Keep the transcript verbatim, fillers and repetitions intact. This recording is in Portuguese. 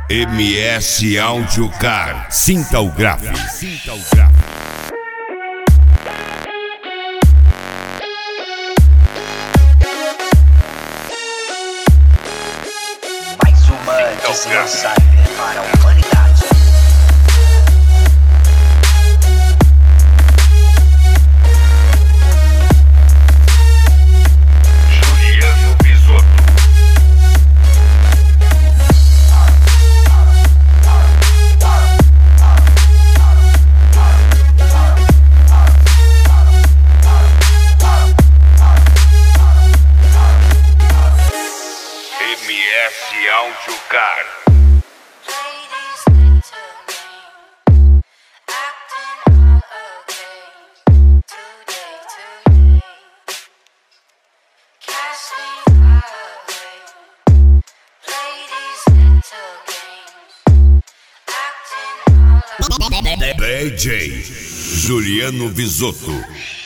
M S Audiocar, sinta o grave. Sinta o grave. Mais uma desgraçada para a humanidade. Juliano Bisotto. M S Audiocar. D J Juliano Bisotto.